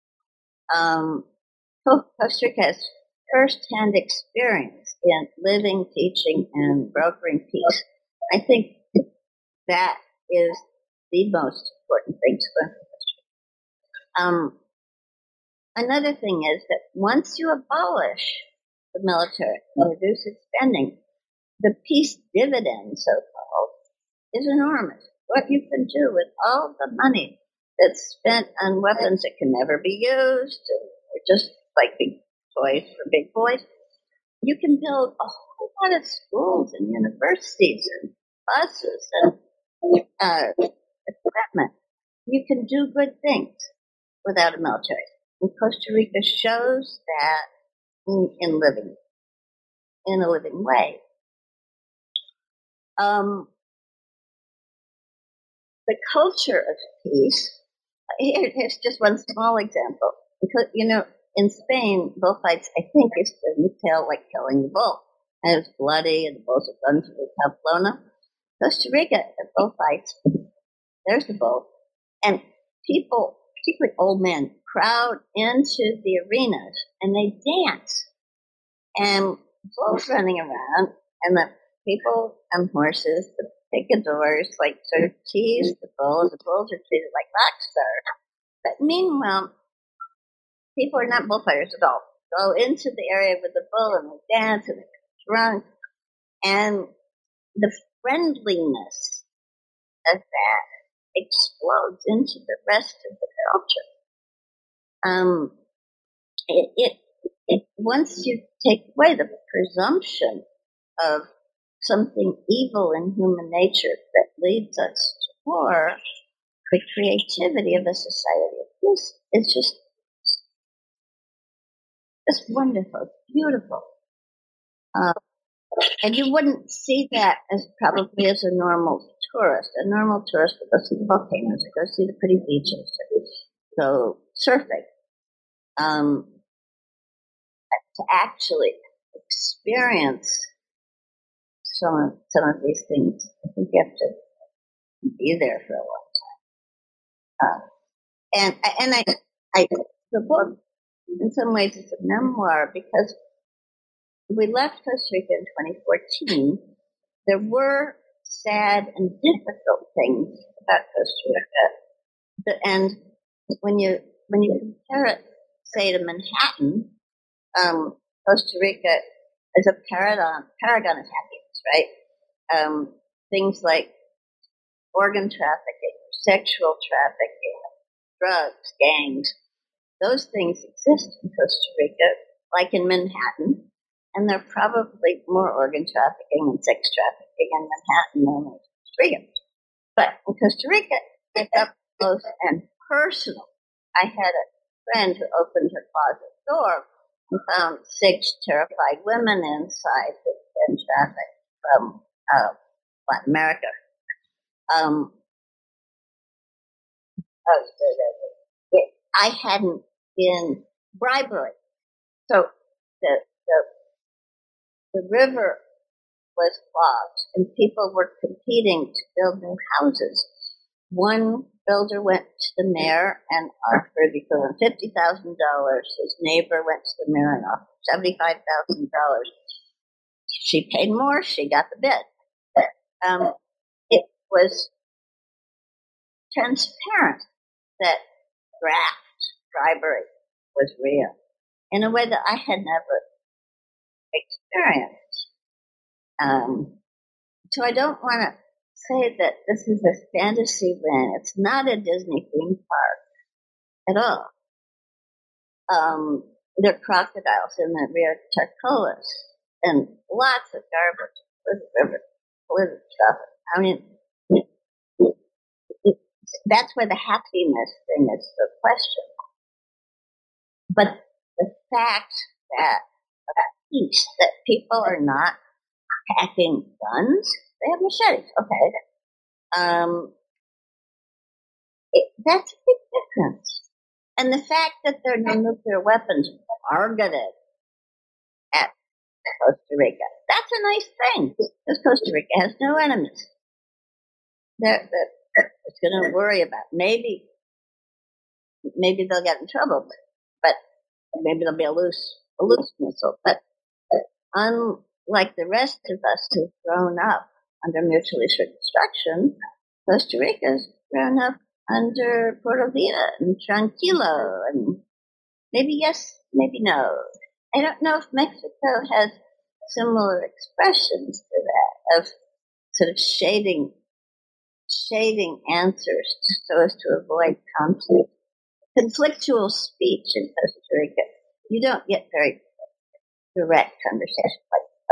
Um, Costa Rica has first-hand experience in living, teaching, and brokering peace. I think that is the most important thing to learn from Costa Rica. Um, another thing is that once you abolish the military and reduce its spending, the peace dividend, so-called, is enormous. What you can do with all the money that's spent on weapons that can never be used, or just like big toys for big boys, you can build a whole lot of schools and universities and buses and uh, equipment. You can do good things without a military. And Costa Rica shows that in, in living, in a living way. Um, the culture of peace. Here, here's just one small example. Because, you know, in Spain, bullfights, I think, is to entail like killing the bull. And it's bloody, and the bulls are run to the Pamplona. Costa Rica, the bullfights, there's the bull. And people, particularly old men, crowd into the arenas, and they dance. And bulls running around, and the people on horses, the picadors, like, sort of tease the bulls. The bulls are treated like rock stars. But meanwhile, people are not bullfighters at all. Go into the area with the bull and they dance and they get drunk. And the friendliness of that explodes into the rest of the culture. Um, it, it, it, once you take away the presumption of something evil in human nature that leads us to war, the creativity of a society of peace is just, just wonderful, beautiful. Uh, and you wouldn't see that as probably as a normal tourist. A normal tourist would go see the volcanoes, or go see the pretty beaches, or go surfing. Um, to actually experience some of, some of these things, I think you have to be there for a long time. Uh, and and I, I, the book, in some ways, is a memoir because we left Costa Rica in twenty fourteen. There were sad and difficult things about Costa Rica, and when you when you compare it, say, to Manhattan, um, Costa Rica is a paragon paragon of happiness, right? Um, things like organ trafficking, sexual trafficking, drugs, gangs, those things exist in Costa Rica, like in Manhattan, and there are probably more organ trafficking and sex trafficking in Manhattan than in Costa Rica. But in Costa Rica, it's up close and personal. I had a friend who opened her closet door and found six terrified women inside who had been trafficked from uh, Latin America. Um, I hadn't been bribery. So the, the, the river was clogged and people were competing to build new houses. One builder went to the mayor and offered equivalent fifty thousand dollars. His neighbor went to the mayor and offered seventy-five thousand dollars. She paid more. She got the bid. Um, it was transparent that graft, bribery, was real in a way that I had never experienced. Um, so I don't want to say that this is a fantasy land. It's not a Disney theme park at all. Um, there are crocodiles in the Rio Charcoles and lots of garbage with river, with stuff. I mean, it, it, it, that's where the happiness thing is the question. But the fact that peace, that people are not packing guns, they have machetes, okay. Um, it, that's a big difference. And the fact that there are no nuclear weapons targeted at Costa Rica, that's a nice thing, because Costa Rica has no enemies. They're, they're, it's going to worry about. Maybe, maybe they'll get in trouble, but maybe there'll be a loose, a loose missile. But unlike the rest of us who've grown up under mutually assured destruction, Costa Rica's grown up under Pura Vida and Tranquilo, and maybe yes, maybe no. I don't know if Mexico has similar expressions to that, of sort of shading, shading answers so as to avoid conflict. Conflictual speech in Costa Rica, you don't get very direct conversation like, like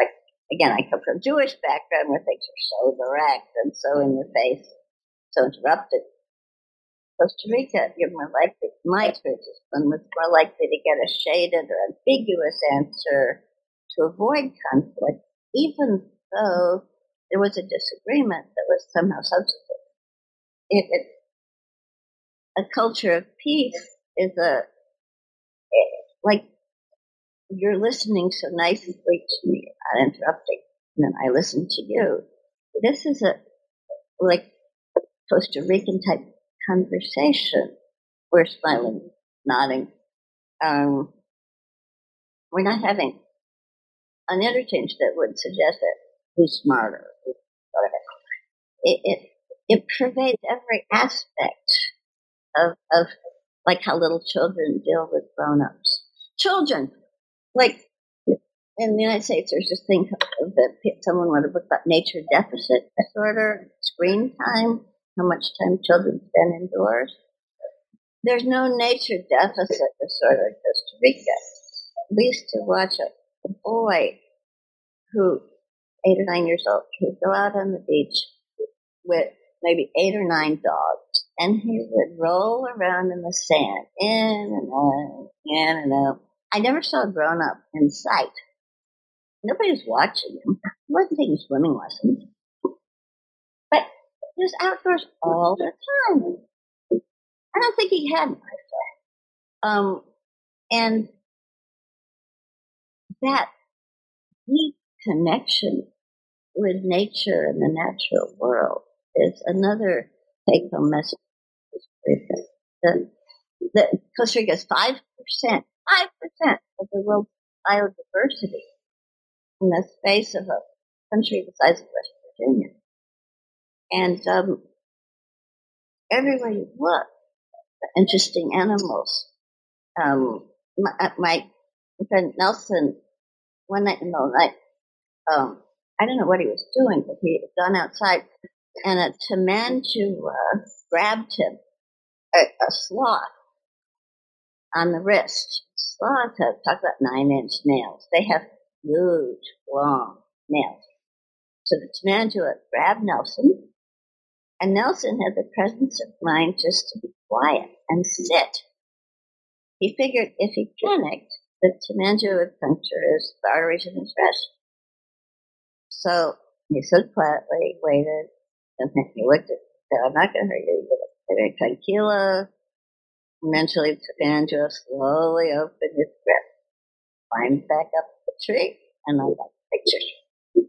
again, I come from a Jewish background where things are so direct and so in your face, so interrupted. Costa Rica, you're more likely, my experience is one was more likely to get a shaded or ambiguous answer to avoid conflict, even though there was a disagreement that was somehow substantive. It, it, a culture of peace is a, like, you're listening so nicely to me, not interrupting, and then I listen to you. This is a, like, Costa Rican type conversation. We're smiling, nodding. Um, we're not having an interchange that would suggest that who's smarter, who's whatever. It, it it pervades every aspect of of like how little children deal with grown-ups. Children, like in the United States, there's this thing that someone wrote a book about nature deficit disorder, screen time, how much time children spend indoors. There's no nature deficit disorder in Costa Rica. We used to watch a, a boy who, eight or nine years old, he would go out on the beach with maybe eight or nine dogs, and he would roll around in the sand, in and out, in and out. I never saw a grown-up in sight. Nobody was watching him. He wasn't taking swimming lessons. But he was outdoors all the time. I don't think he had Wi-Fi. Um, and that deep connection with nature and the natural world is another take-home message. The, the, Costa Rica is five percent, five percent of the world's biodiversity in the space of a country the size of West Virginia. And um, everywhere you look, interesting animals. Um, my, my friend Nelson, one night in the night, um, I don't know what he was doing, but he had gone outside, and a tamandu grabbed him, a, a sloth, on the wrist. Sloths have, talk about nine-inch nails. They have huge, long nails. So the tamandu grabbed Nelson, and Nelson had the presence of mind just to be quiet and sit. He figured if he panicked, the tamandu would puncture his arteries in his wrist. So he stood quietly, waited, and then he looked at said, I'm not going to hurt you. Very tranquila. Eventually, the tamandu slowly opened his grip, climbed back up the tree, and I got pictures.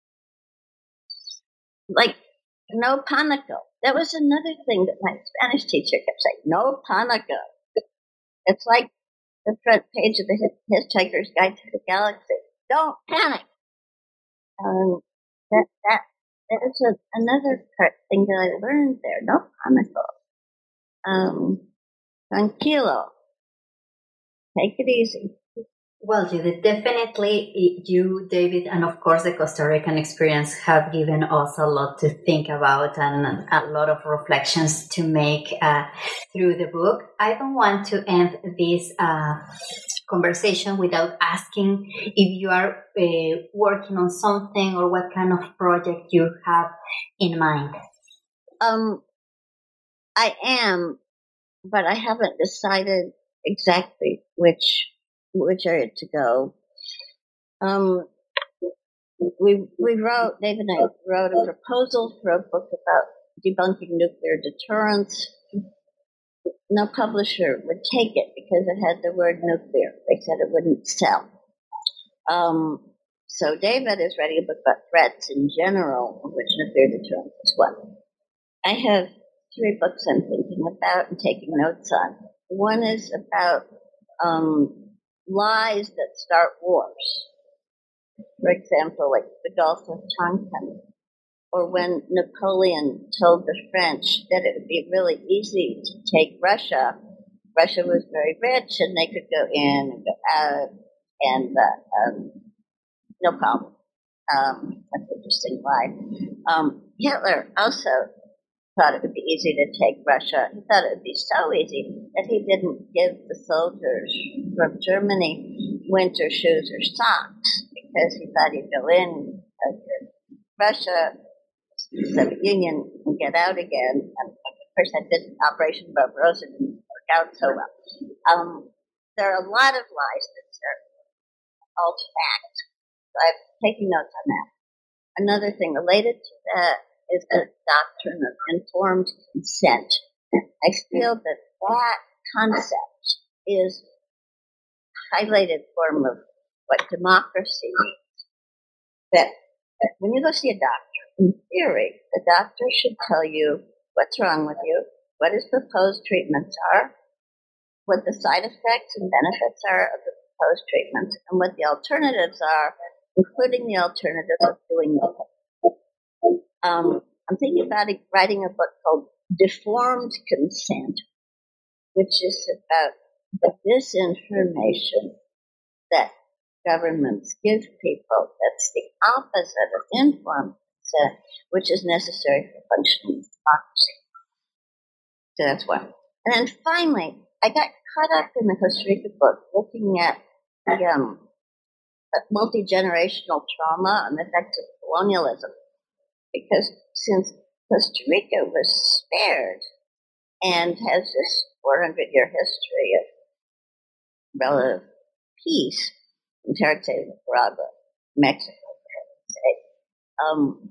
Like, no panico. That was another thing that my Spanish teacher kept saying, no panico. It's like the front page of the Hitchhiker's Guide to the Galaxy. Don't panic. Um, that that that is a, another part, thing that I learned there. No panico. Um, tranquilo. Take it easy. Well, Judith, definitely you, David, and of course the Costa Rican experience have given us a lot to think about and a lot of reflections to make uh, through the book. I don't want to end this uh, conversation without asking if you are uh, working on something or what kind of project you have in mind. Um, I am, but I haven't decided exactly which which area to go. Um, we we wrote, Dave and I wrote a proposal for a book about debunking nuclear deterrence. No publisher would take it because it had the word nuclear. They said it wouldn't sell. Um, so David is writing a book about threats in general, of which nuclear deterrence is one. I have three books I'm thinking about and taking notes on. One is about um, lies that start wars. For example, like the Gulf of Tonkin, or when Napoleon told the French that it would be really easy to take Russia. Russia was very rich and they could go in and go out, and uh, um, no problem. Um, that's an interesting lie. Um, Hitler also thought it would be easy to take Russia. He thought it would be so easy that he didn't give the soldiers from Germany winter shoes or socks because he thought he'd go in uh, to Russia, Soviet Union, and get out again. And of course, that did Operation Barbarossa didn't work out so well. Um, there are a lot of lies that are alt fact. So I'm taking notes on that. Another thing related to that is the doctrine of informed consent. I feel that that concept is a highlighted form of what democracy means. That, that when you go see a doctor, in theory, the doctor should tell you what's wrong with you, what his proposed treatments are, what the side effects and benefits are of the proposed treatments, and what the alternatives are, including the alternatives of doing nothing. Um, I'm thinking about writing a book called Deformed Consent, which is about the disinformation that governments give people. That's the opposite of informed consent, which is necessary for functioning democracy. So that's one. And then finally, I got caught up in the Costa Rica book looking at the um, multi-generational trauma and the effects of colonialism. Because since Costa Rica was spared and has this four hundred year history of relative peace compared to Nicaragua, Mexico, for heaven's sake, um,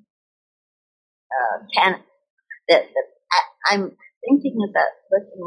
uh, Canada, the, the, I, I'm thinking about looking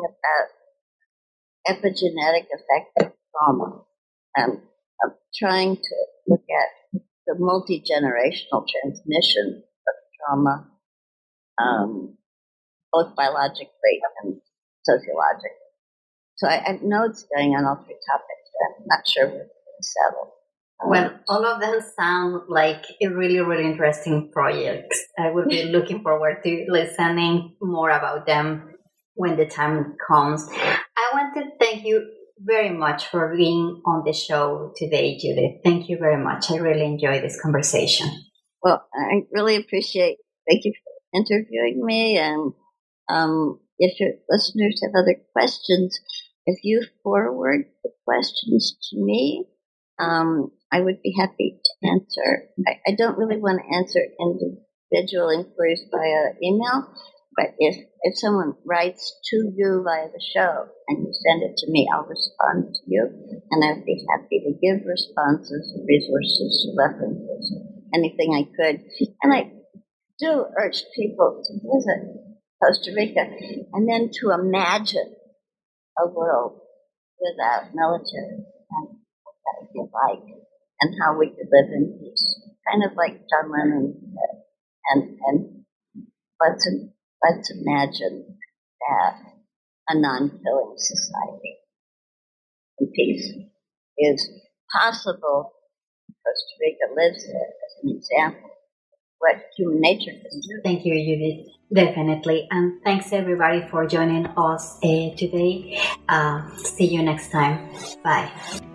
about epigenetic effects of trauma. Um, I'm trying to look at the multi-generational transmission of trauma, um, both biologically and sociologically. So I, I have notes going on all three topics, but I'm not sure where to settle. Um, well, all of them sound like a really, really interesting projects. I would be looking forward to listening more about them when the time comes. I want to thank you very much for being on the show today, Judith. Thank you very much. I really enjoyed this conversation. Well, I really appreciate, thank you for interviewing me. And um, if your listeners have other questions, if you forward the questions to me, um, I would be happy to answer. I, I don't really want to answer individual inquiries via email, but if, if someone writes to you via the show and you send it to me, I'll respond to you, and I'd be happy to give responses, resources, references, anything I could. And I do urge people to visit Costa Rica and then to imagine a world without military and what that would be like and how we could live in peace. Kind of like John Lennon said. And, and let's Let's imagine that a non-killing society and peace is possible. Costa Rica lives there as an example of what human nature can do. Thank you, Judith. Definitely. And thanks, everybody, for joining us uh, today. Uh, see you next time. Bye.